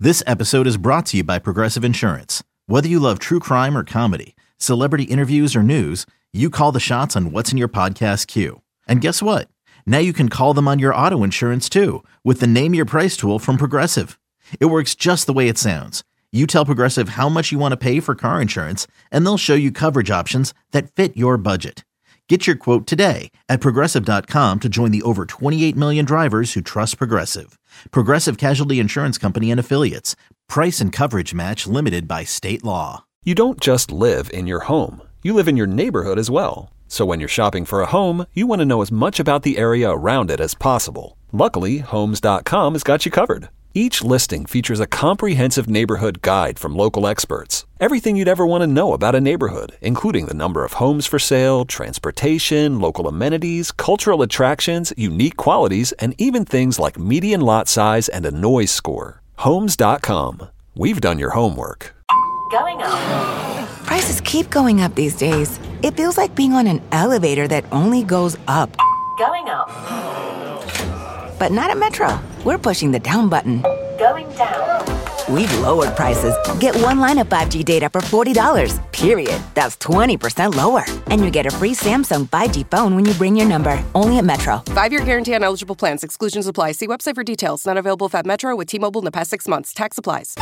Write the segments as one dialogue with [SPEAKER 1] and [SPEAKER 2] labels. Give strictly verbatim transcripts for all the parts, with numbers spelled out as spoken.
[SPEAKER 1] This episode is brought to you by Progressive Insurance. Whether you love true crime or comedy, celebrity interviews or news, you call the shots on what's in your podcast queue. And guess what? Now you can call them on your auto insurance too with the Name Your Price tool from Progressive. It works just the way it sounds. You tell Progressive how much you want to pay for car insurance, and they'll show you coverage options that fit your budget. Get your quote today at Progressive dot com to join the over twenty-eight million drivers who trust Progressive. Progressive Casualty Insurance Company and Affiliates. Price and coverage match limited by state law.
[SPEAKER 2] You don't just live in your home. You live in your neighborhood as well. So when you're shopping for a home, you want to know as much about the area around it as possible. Luckily, Homes dot com has got you covered. Each listing features a comprehensive neighborhood guide from local experts. Everything you'd ever want to know about a neighborhood, including the number of homes for sale, transportation, local amenities, cultural attractions, unique qualities, and even things like median lot size and a noise score. Homes dot com. We've done your homework.
[SPEAKER 3] Going up.
[SPEAKER 4] Prices keep going up these days. It feels like being on an elevator that only goes up.
[SPEAKER 3] Going up.
[SPEAKER 4] But not at Metro. We're pushing the down button.
[SPEAKER 3] Going down.
[SPEAKER 4] We've lowered prices. Get one line of five G data for forty dollars, period. That's twenty percent lower. And you get a free Samsung five G phone when you bring your number. Only at Metro.
[SPEAKER 5] Five-year guarantee on eligible plans. Exclusions apply. See website for details. Not available at Metro with T-Mobile in the past six months. Tax applies.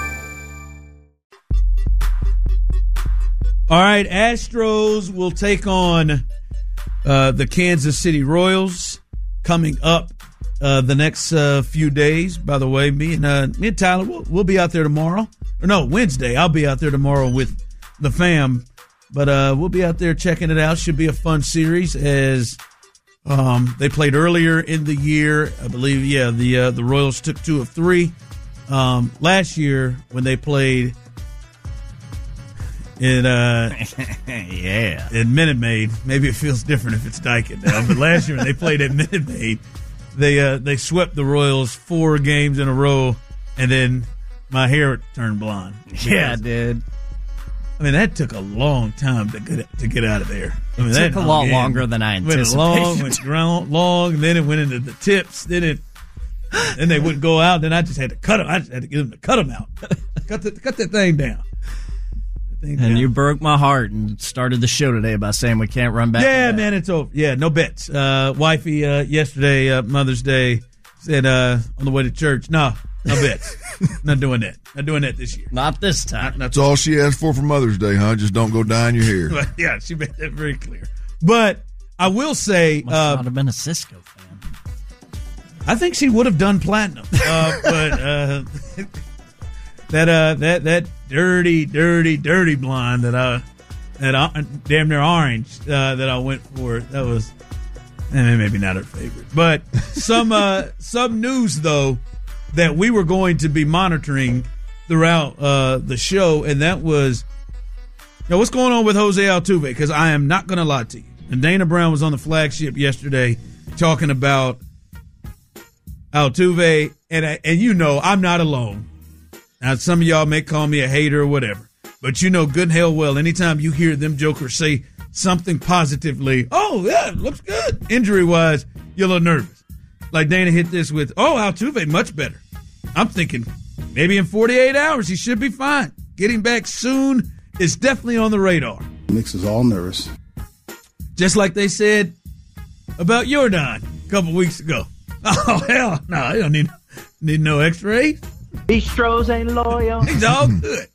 [SPEAKER 6] All right, Astros will take on uh, the Kansas City Royals coming up uh, the next uh, few days. By the way, me and uh, me and Tyler, we'll, we'll be out there tomorrow. Or no, Wednesday. I'll be out there tomorrow with the fam. But uh, we'll be out there checking it out. Should be a fun series as um, they played earlier in the year. I believe, yeah, the uh, the Royals took two of three. Um, last year when they played in uh,
[SPEAKER 7] yeah,
[SPEAKER 6] in Minute Maid. Maybe it feels different if it's Daikin now. But last year when they played at Minute Maid, they uh, they swept the Royals four games in a row, and then my hair turned blonde.
[SPEAKER 7] Yeah, it did.
[SPEAKER 6] I mean, that took a long time to get to get out of there. I mean,
[SPEAKER 7] it
[SPEAKER 6] that
[SPEAKER 7] took a lot game longer than I anticipated.
[SPEAKER 6] Went long, went long, long, then it went into the tips. Then it, then they wouldn't go out. Then I just had to cut them. I just had to get them to cut them out. cut the, cut that thing down.
[SPEAKER 7] And down. You broke my heart and started the show today by saying we can't run back.
[SPEAKER 6] Yeah, man, it's over. Yeah, no bets. Uh, wifey uh, yesterday, uh, Mother's Day, said uh, on the way to church, no, no bets. Not doing that. Not doing that this year.
[SPEAKER 7] Not this time. Not, not
[SPEAKER 8] That's all she asked for for Mother's Day, huh? Just don't go dyeing your hair.
[SPEAKER 6] But, yeah, she made that very clear. But I will say,
[SPEAKER 7] must
[SPEAKER 6] uh,
[SPEAKER 7] not have been a Cisco fan.
[SPEAKER 6] I think she would have done platinum, uh, but uh, that uh, that that dirty, dirty, dirty blonde that I that I, damn near orange uh, that I went for, that was eh, maybe not her favorite. But some uh, some news though that we were going to be monitoring throughout uh, the show, and that was, you know, what's going on with Jose Altuve? Because I am not going to lie to you. And Dana Brown was on the flagship yesterday talking about Altuve, and I, and you know I'm not alone. Now, some of y'all may call me a hater or whatever, but you know good and hell well, anytime you hear them jokers say something positively, oh, yeah, it looks good, injury-wise, you're a little nervous. Like Dana hit this with, oh, Altuve, much better. I'm thinking maybe in forty-eight hours he should be fine. Getting back soon is definitely on the radar.
[SPEAKER 9] Makes us all nervous.
[SPEAKER 6] Just like they said about Yordan a couple weeks ago. Oh, hell no, they don't need, need no x-rays.
[SPEAKER 10] Bistros ain't loyal.
[SPEAKER 6] He's all good.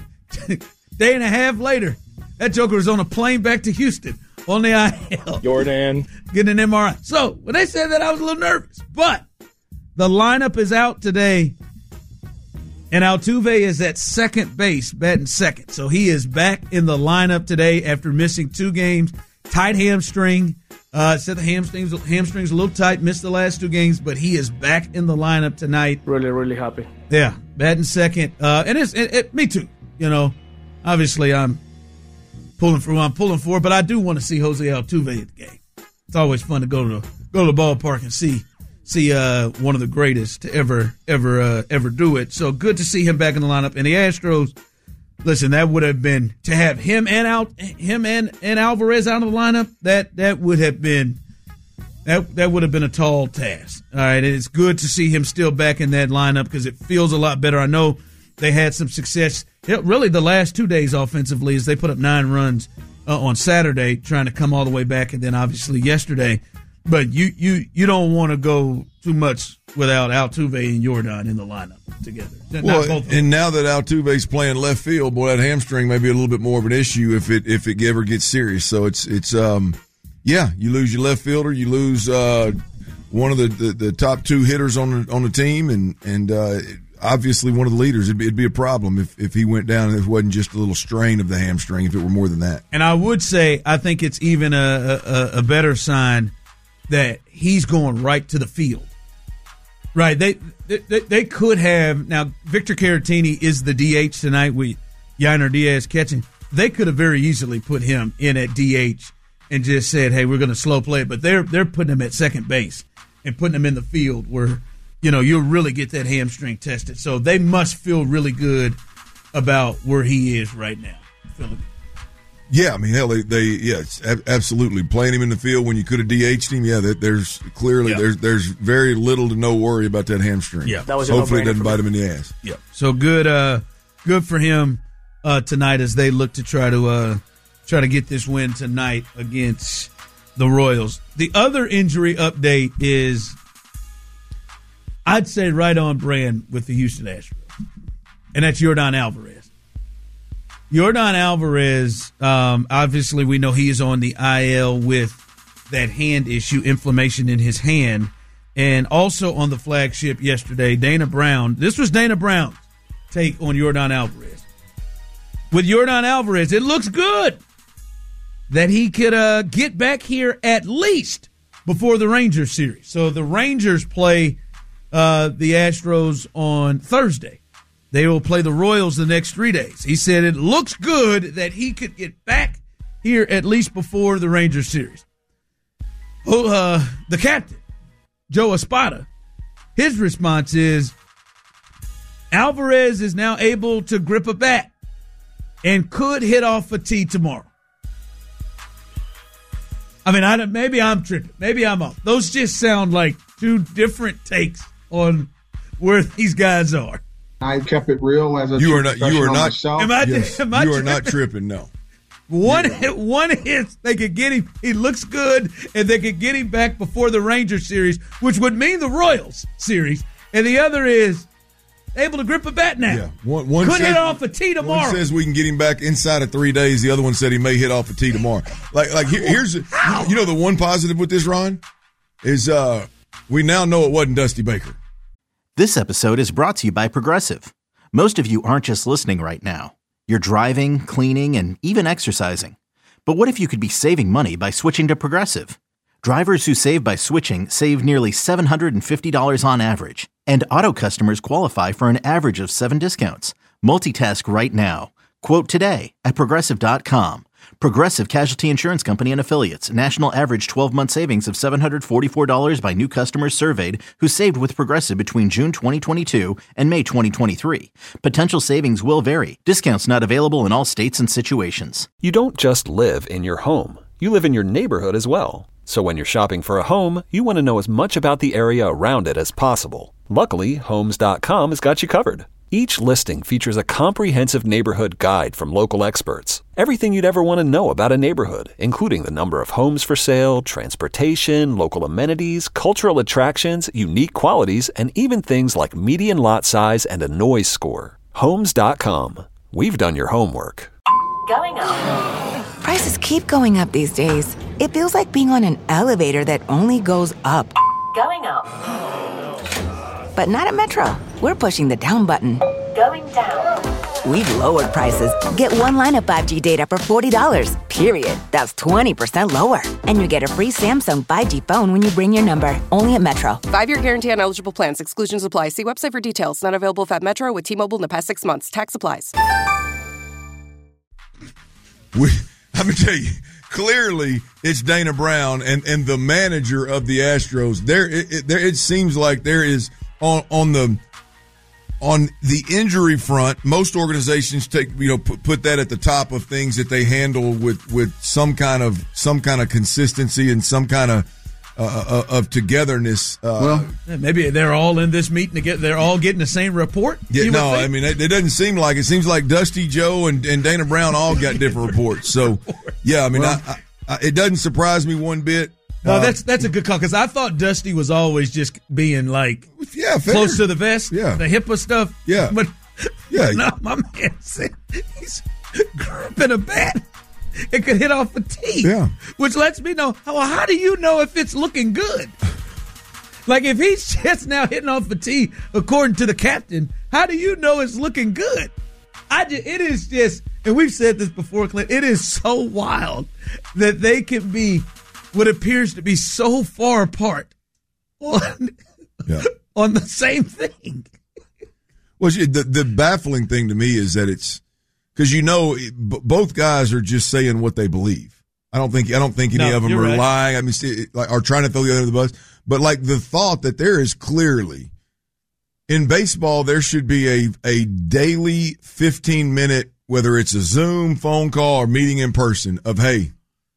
[SPEAKER 6] Day and a half later, that joker was on a plane back to Houston on the I L.
[SPEAKER 11] Jordan.
[SPEAKER 6] Getting an M R I. So, when they said that, I was a little nervous. But the lineup is out today, and Altuve is at second base, batting second. So, he is back in the lineup today after missing two games. Tight hamstring. Uh, said the hamstrings, hamstring's a little tight, missed the last two games, but he is back in the lineup tonight.
[SPEAKER 11] Really, really happy.
[SPEAKER 6] Yeah, batting second. Uh, and it's it, it, me too. You know, obviously I'm pulling for who I'm pulling for, but I do want to see Jose Altuve at the game. It's always fun to go to the, go to the ballpark and see see uh, one of the greatest to ever ever uh, ever do it. So good to see him back in the lineup. And the Astros, listen, that would have been to have him and out him and, and Alvarez out of the lineup. That that would have been that that would have been a tall task. All right, and it's good to see him still back in that lineup because it feels a lot better. I know they had some success. It, really, the last two days offensively is they put up nine runs uh, on Saturday, trying to come all the way back, and then obviously yesterday. But you you you don't want to go too much without Altuve and Jordan in the lineup together. Not
[SPEAKER 8] well, and now that Altuve's playing left field, boy, that hamstring may be a little bit more of an issue if it if it ever gets serious. So it's it's um yeah, you lose your left fielder, you lose uh, one of the, the, the top two hitters on the, on the team, and and uh, obviously one of the leaders. It'd be, it'd be a problem if if he went down and it wasn't just a little strain of the hamstring. If it were more than that,
[SPEAKER 6] and I would say I think it's even a a, a better sign that he's going right to the field. Right, they, they they could have now. Victor Caratini is the D H tonight with Yainer Diaz catching. They could have very easily put him in at D H and just said, "Hey, we're going to slow play it." But they're they're putting him at second base and putting him in the field where you know you'll really get that hamstring tested. So they must feel really good about where he is right now. Feeling
[SPEAKER 8] Yeah, I mean, hell, they, they yes, absolutely playing him in the field when you could have D H'd him. Yeah, that there's clearly
[SPEAKER 6] yeah.
[SPEAKER 8] there's there's very little to no worry about that hamstring.
[SPEAKER 6] Yeah,
[SPEAKER 9] that was
[SPEAKER 8] so hopefully it doesn't bite him in the ass.
[SPEAKER 6] Yeah, so good, uh, good for him uh, tonight as they look to try to uh, try to get this win tonight against the Royals. The other injury update is, I'd say, right on brand with the Houston Astros, and that's Yordan Alvarez. Yordan Alvarez, um, obviously we know he is on the I L with that hand issue, inflammation in his hand. And also on the flagship yesterday, Dana Brown. This was Dana Brown's take on Yordan Alvarez. With Yordan Alvarez, it looks good that he could uh, get back here at least before the Rangers series. So the Rangers play uh, the Astros on Thursday. They will play the Royals the next three days. He said it looks good that he could get back here at least before the Rangers series. Oh, uh, the captain, Joe Espada, his response is Alvarez is now able to grip a bat and could hit off a tee tomorrow. I mean, I don't, maybe I'm tripping. Maybe I'm off. Those just sound like two different takes on where these guys are.
[SPEAKER 11] I kept it real as a
[SPEAKER 8] you are not you are not
[SPEAKER 11] myself.
[SPEAKER 6] Am I,
[SPEAKER 8] yes,
[SPEAKER 6] am I
[SPEAKER 8] you are
[SPEAKER 6] tripping?
[SPEAKER 8] not tripping. No,
[SPEAKER 6] one hit, one hit, they could get him. He looks good, and they could get him back before the Rangers series, which would mean the Royals series. And the other is able to grip a bat now.
[SPEAKER 8] Yeah, one, one
[SPEAKER 6] could
[SPEAKER 8] says,
[SPEAKER 6] hit off a tee tomorrow.
[SPEAKER 8] One says we can get him back inside of three days. The other one said he may hit off a tee tomorrow. Like like here, here's you know the one positive with this, Ron, is uh we now know it wasn't Dusty Baker.
[SPEAKER 1] This episode is brought to you by Progressive. Most of you aren't just listening right now. You're driving, cleaning, and even exercising. But what if you could be saving money by switching to Progressive? Drivers who save by switching save nearly seven hundred fifty dollars on average. And auto customers qualify for an average of seven discounts. Multitask right now. Quote today at Progressive dot com. Progressive Casualty Insurance Company and Affiliates. National average twelve-month savings of seven hundred forty-four dollars by new customers surveyed who saved with Progressive between June twenty twenty-two and May twenty twenty-three. Potential savings will vary. Discounts not available in all states and situations.
[SPEAKER 2] You don't just live in your home. You live in your neighborhood as well. So when you're shopping for a home, you want to know as much about the area around it as possible. Luckily, Homes dot com has got you covered. Each listing features a comprehensive neighborhood guide from local experts. Everything you'd ever want to know about a neighborhood, including the number of homes for sale, transportation, local amenities, cultural attractions, unique qualities, and even things like median lot size and a noise score. Homes dot com. We've done your homework.
[SPEAKER 3] Going up.
[SPEAKER 4] Prices keep going up these days. It feels like being on an elevator that only goes up.
[SPEAKER 3] Going up.
[SPEAKER 4] But not at Metro. We're pushing the down button.
[SPEAKER 3] Going down.
[SPEAKER 4] We've lowered prices. Get one line of five G data for forty dollars, period. That's twenty percent lower. And you get a free Samsung five G phone when you bring your number. Only at Metro.
[SPEAKER 5] Five-year guarantee on eligible plans. Exclusions apply. See website for details. Not available if at Metro with T-Mobile in the past six months. Tax applies.
[SPEAKER 8] We, I'm going to tell you, clearly it's Dana Brown and, and the manager of the Astros. There it, it, there, it seems like there is on, on the on the injury front, most organizations take you know put, put that at the top of things that they handle with, with some kind of some kind of consistency and some kind of uh, of togetherness. Uh,
[SPEAKER 6] well, maybe they're all in this meeting together. They're all getting the same report.
[SPEAKER 8] Yeah, no, I mean it, it doesn't seem like it. Seems like Dusty, Joe, and, and Dana Brown all got different reports. So, yeah, I mean, well, I, I, I, it doesn't surprise me one bit.
[SPEAKER 6] No,
[SPEAKER 8] uh,
[SPEAKER 6] that's that's a good call because I thought Dusty was always just being like,
[SPEAKER 8] yeah, fair.
[SPEAKER 6] close to the vest,
[SPEAKER 8] yeah,
[SPEAKER 6] the HIPAA stuff,
[SPEAKER 8] yeah,
[SPEAKER 6] but
[SPEAKER 8] yeah,
[SPEAKER 6] but no, my man said he's gripping a bat. It could hit off a tee,
[SPEAKER 8] yeah.
[SPEAKER 6] Which lets me know how. How do you know if it's looking good? Like if he's just now hitting off a tee, according to the captain, how do you know it's looking good? I just, it is just, and we've said this before, Clint. It is so wild that they can be what appears to be so far apart on
[SPEAKER 8] yeah.
[SPEAKER 6] on the same thing.
[SPEAKER 8] Well, the the baffling thing to me is that it's. Because you know, both guys are just saying what they believe. I don't think I don't think any
[SPEAKER 6] no,
[SPEAKER 8] of them are
[SPEAKER 6] right.
[SPEAKER 8] lying. I mean, like are trying to throw the other under the bus. But like the thought that there is clearly in baseball, there should be a a daily fifteen minute, whether it's a Zoom phone call or meeting in person, of hey,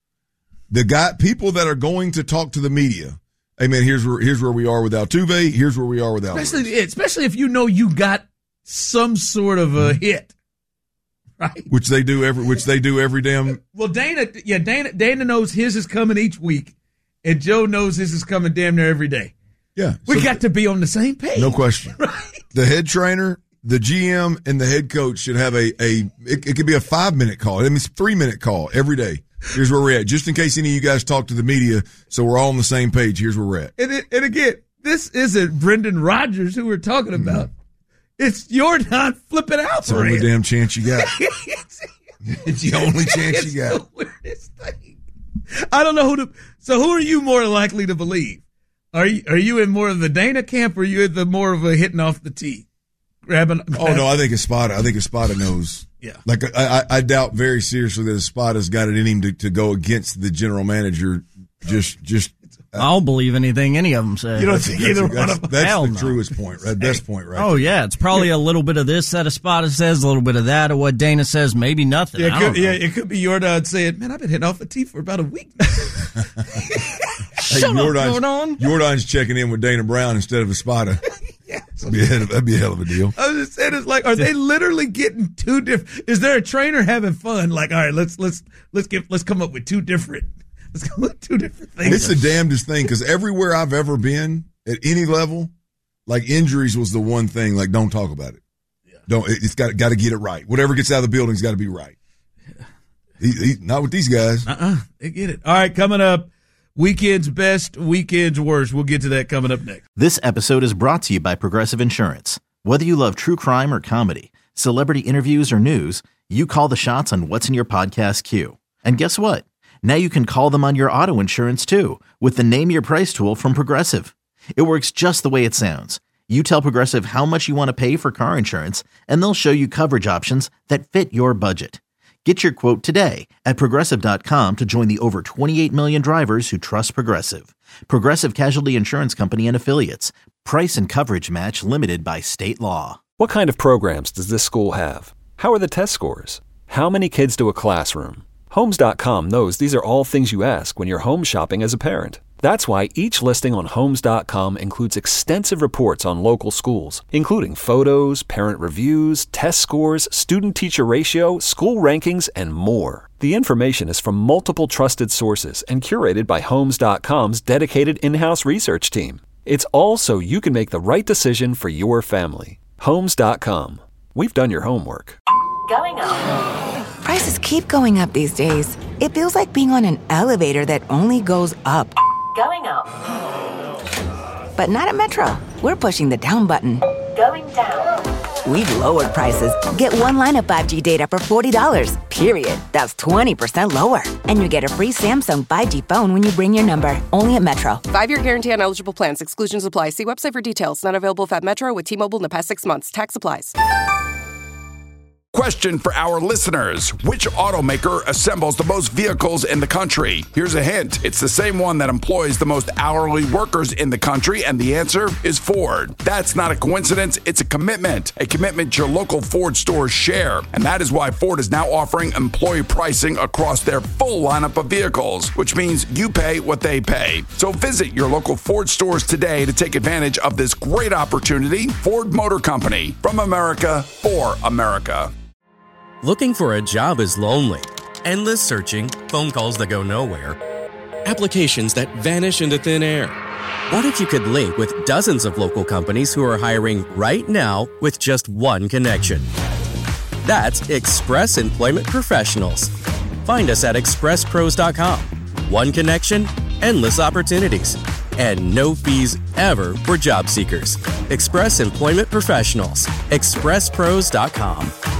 [SPEAKER 8] the guy people that are going to talk to the media. Hey man, here's where here's where we are with Altuve. Here's where we are with Alvarez.
[SPEAKER 6] Especially especially if you know you got some sort of a hit. Right.
[SPEAKER 8] Which they do every, which they do every damn.
[SPEAKER 6] Well, Dana, yeah, Dana, Dana knows his is coming each week, and Joe knows his is coming damn near every day.
[SPEAKER 8] Yeah,
[SPEAKER 6] we
[SPEAKER 8] so,
[SPEAKER 6] got to be on the same page.
[SPEAKER 8] No question.
[SPEAKER 6] Right.
[SPEAKER 8] The head trainer, the G M, and the head coach should have a a. It, it could be a five minute call. I mean, it's a three minute call every day. Here's where we're at, just in case any of you guys talk to the media, so we're all on the same page. Here's where we're at.
[SPEAKER 6] And it, and again, this isn't Brendan Rodgers who we're talking about. Mm-hmm. It's Yordan flipping out.
[SPEAKER 8] It's the only damn chance you got. It's the only chance
[SPEAKER 6] it's
[SPEAKER 8] you got.
[SPEAKER 6] The weirdest thing. I don't know who to. So who are you more likely to believe? Are you are you in more of the Dana camp, or are you in the more of a hitting off the tee, grabbing?
[SPEAKER 8] Oh no, I think Espada. I think Espada knows.
[SPEAKER 6] Yeah.
[SPEAKER 8] Like I, I, I doubt very seriously that Espada's got it in him to, to go against the general manager. Just just.
[SPEAKER 7] I'll believe anything any of them say.
[SPEAKER 6] You don't think either one of them?
[SPEAKER 8] That's
[SPEAKER 7] Hell
[SPEAKER 8] the
[SPEAKER 7] no.
[SPEAKER 8] truest point, right? Best point, right?
[SPEAKER 7] Oh, yeah. It's probably a little bit of this that Espada says, a little bit of that, or what Dana says, maybe nothing.
[SPEAKER 6] Yeah, it
[SPEAKER 7] I
[SPEAKER 6] could,
[SPEAKER 7] don't know.
[SPEAKER 6] yeah, it could be Yordan saying, man, I've been hitting off a tee for about a week.
[SPEAKER 8] Hey,
[SPEAKER 7] Shut
[SPEAKER 8] Yordan's,
[SPEAKER 7] up, Yordan.
[SPEAKER 8] Yordan's checking in with Dana Brown instead of Espada.
[SPEAKER 6] Yeah.
[SPEAKER 8] That'd be, a hell of, that'd be a hell of a deal.
[SPEAKER 6] I was just saying, it's like, are they literally getting two different? Is there a trainer having fun? Like, all right, let's let's let's get let's come up with two different. Let's come up with two different things.
[SPEAKER 8] It's the damnedest thing because everywhere I've ever been at any level, like injuries was the one thing. Like, don't talk about it. Yeah. Don't. It's got got to get it right. Whatever gets out of the building's got to be right. Yeah. He, he, not with these guys.
[SPEAKER 6] Uh uh-uh, uh, they get it. All right, coming up. Weekend's best, weekend's worst. We'll get to that coming up next.
[SPEAKER 1] This episode is brought to you by Progressive Insurance. Whether you love true crime or comedy, celebrity interviews or news, you call the shots on what's in your podcast queue. And guess what? Now you can call them on your auto insurance too with the Name Your Price tool from Progressive. It works just the way it sounds. You tell Progressive how much you want to pay for car insurance, and they'll show you coverage options that fit your budget. Get your quote today at Progressive dot com to join the over twenty-eight million drivers who trust Progressive. Progressive Casualty Insurance Company and Affiliates. Price and coverage match limited by state law.
[SPEAKER 2] What kind of programs does this school have? How are the test scores? How many kids do a classroom? Homes dot com knows these are all things you ask when you're home shopping as a parent. That's why each listing on Homes dot com includes extensive reports on local schools, including photos, parent reviews, test scores, student-teacher ratio, school rankings, and more. The information is from multiple trusted sources and curated by Homes dot com's dedicated in-house research team. It's all so you can make the right decision for your family. Homes dot com. We've done your homework.
[SPEAKER 3] Going up.
[SPEAKER 4] Prices keep going up these days. It feels like being on an elevator that only goes up.
[SPEAKER 3] Going up.
[SPEAKER 4] But not at Metro. We're pushing the down button.
[SPEAKER 3] Going down.
[SPEAKER 4] We've lowered prices. Get one line of five G data for forty dollars, period. That's twenty percent lower. And you get a free Samsung five G phone when you bring your number. Only at Metro.
[SPEAKER 5] Five-year guarantee on eligible plans. Exclusions apply. See website for details. Not available if at Metro with T-Mobile in the past six months. Tax applies.
[SPEAKER 9] question for our listeners. Which automaker assembles the most vehicles in the country? Here's a hint. It's the same one that employs the most hourly workers in the country, and the answer is Ford. That's not a coincidence. It's a commitment. A commitment your local Ford stores share. And that is why Ford is now offering employee pricing across their full lineup of vehicles, which means you pay what they pay. So visit your local Ford stores today to take advantage of this great opportunity. Ford Motor Company, from America for America.
[SPEAKER 12] Looking for a job is lonely. Endless searching, phone calls that go nowhere, applications that vanish into thin air. What if you could link with dozens of local companies who are hiring right now with just one connection? That's Express Employment Professionals. Find us at express pros dot com. One connection, endless opportunities, and no fees ever for job seekers. Express Employment Professionals. express pros dot com.